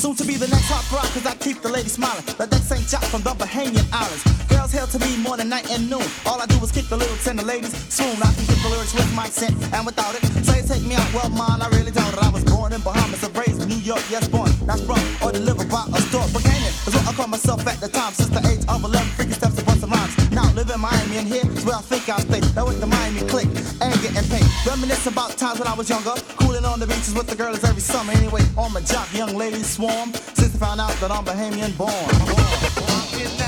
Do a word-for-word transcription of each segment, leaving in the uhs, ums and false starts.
Soon to be the next hot rock, cause I keep the ladies smiling. The next Saint Jack from the Bahamian Islands. Girls hail to me morning, night, and noon. All I do is kick the lyrics and the ladies swoon. I can get the lyrics with my accent and without it. Say take me out, well, mine, I really doubt it. I was born in Bahamas, raised in New York, yes, born, not sprung or delivered by a store. Bahamian is what I call myself at the time, since the age of eleven, freaking steps and busting rhymes. Now live in Miami, and here is where I think I'll stay. Now with the Miami click and getting paid. Reminisce about times when I was younger, cooling on the beaches with the girls every summer. Anyway, on my jock, young ladies swarm, since I found out that I'm Bahamian born. born, born.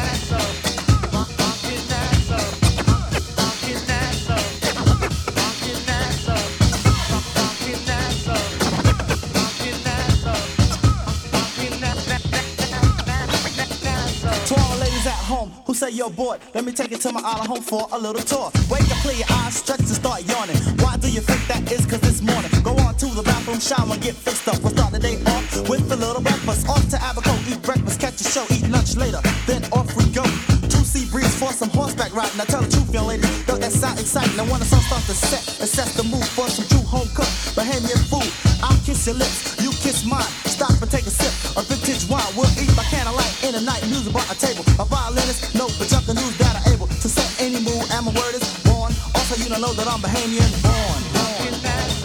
Who say you're bored? Let me take you to my island home for a little tour. Wake up, clear your eyes, stretch and start yawning. Why do you think that is? Cause this morning, go on to the bathroom, shower and get fixed up. We'll start the day off with a little breakfast. Off to Abaco, eat breakfast, catch a show, eat lunch later. Then off we go to sea breeze for some horseback riding. Now tell the truth, young lady, don't that sound exciting? And when the sun starts to set, it sets the mood for some true home cooked Bahamian food. I'll kiss your lips, you kiss mine. Stop and take a sip of vintage wine. We'll eat by candlelight in the night, music by a table. A violinist, no, but junkin' news that are able to set any mood. And my word is born. Also, you don't know that I'm Bahamian born. born.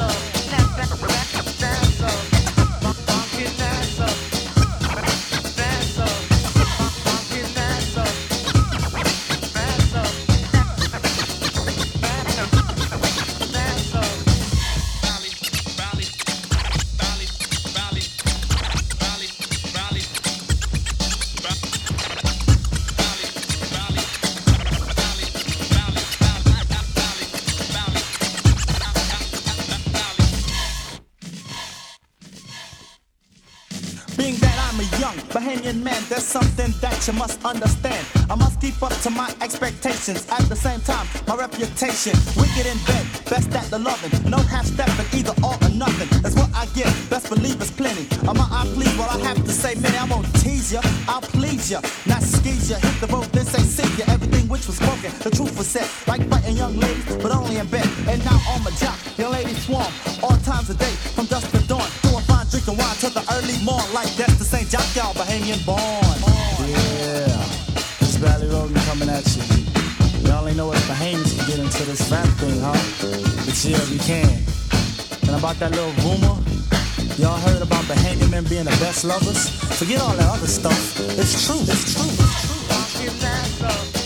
Bahamian man, there's something that you must understand. I must keep up to my expectations. At the same time, my reputation. Wicked in bed, best at the loving. No half stepping, either all or nothing. That's what I get, best believe it's plenty. I'm a, I please what I have to say, man. I won't tease ya, I'll please ya. Not squeeze ya, hit the road, then say see ya. Everything which was spoken, the truth was said. Like fighting young ladies, but only in bed. And now on my job, young ladies swarm. All times of day, from dusk to dawn. Doing fine, drinking wine till the early morn. Like that's the Saint Jock, y'all Bahamian born. Yeah, this Valley Road coming at you. Y'all ain't know what Bahamians can get into this rap thing, huh? But yeah, we can. And about that little rumor, y'all heard about Bahamian men being the best lovers? Forget all that other stuff. It's true, it's true, it's true.